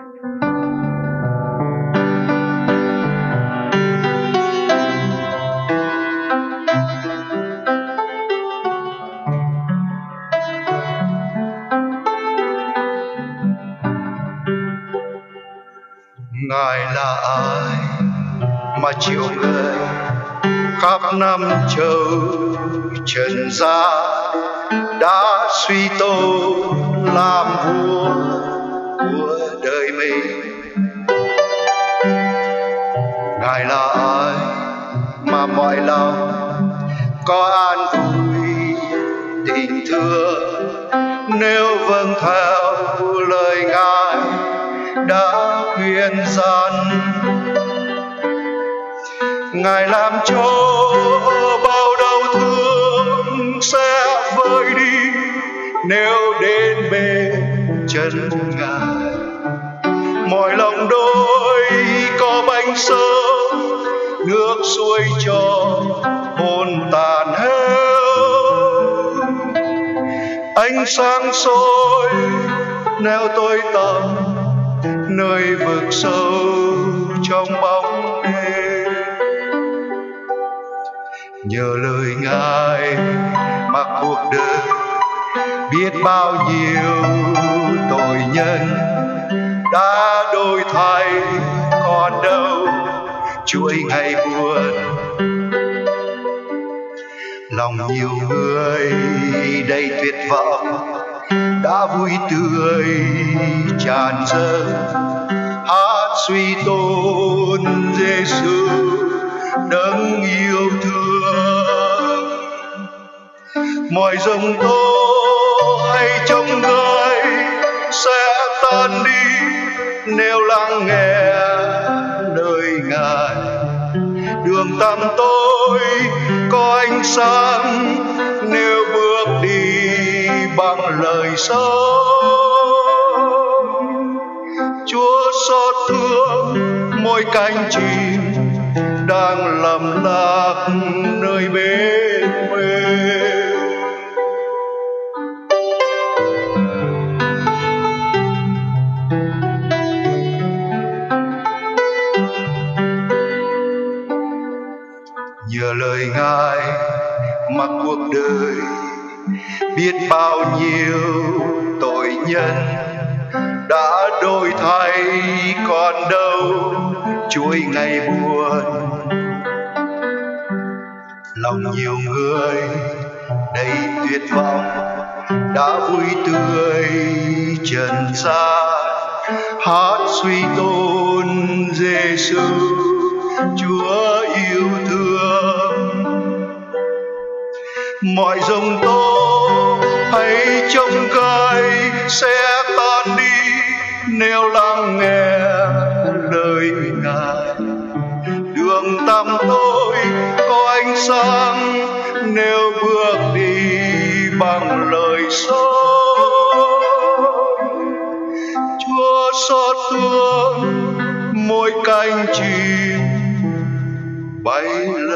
Ngài là ai mà chịu người khắp năm châu trần gian, đã suy tô làm vua của đời mình? Ngài là ai mà mọi lòng có an vui tình thương, nếu vâng theo lời Ngài đã khuyên gian? Ngài làm cho bao đau thương sẽ vơi đi nếu đến bên chân Ngài. Mọi lòng đôi có bánh sớm, nước suối cho hồn tàn héo. Ánh sáng soi neo tôi tầm nơi vực sâu trong bóng đêm. Nhờ lời Ngài mà cuộc đời biết bao nhiêu tội nhân đã đổi thay, còn đâu chuỗi ngày buồn. Lòng nhiều người đầy tuyệt vọng đã vui tươi tràn dâng, hát suy tôn Giêsu đấng yêu thương. Mọi giông tố hay trong gai sẽ tan đi nếu lắng nghe lời Ngài. Đường tăm tối có ánh sáng nếu bước đi bằng lời sống. Chúa xót thương mỗi cánh chim đang lầm lạc nơi bên mình. Nhờ lời Ngài mà cuộc đời biết bao nhiêu tội nhân đã đổi thay, còn đâu chuỗi ngày buồn. Lòng nhiều người đầy tuyệt vọng đã vui tươi trần gian, hát suy tôn Giêsu Chúa yêu thương. Mọi giông tố hay trông gai sẽ tan đi nếu lắng nghe lời Ngài. Đường tăm tối có ánh sáng nếu bước đi bằng lời sống. Chúa xót thương mỗi cánh chim bay lên.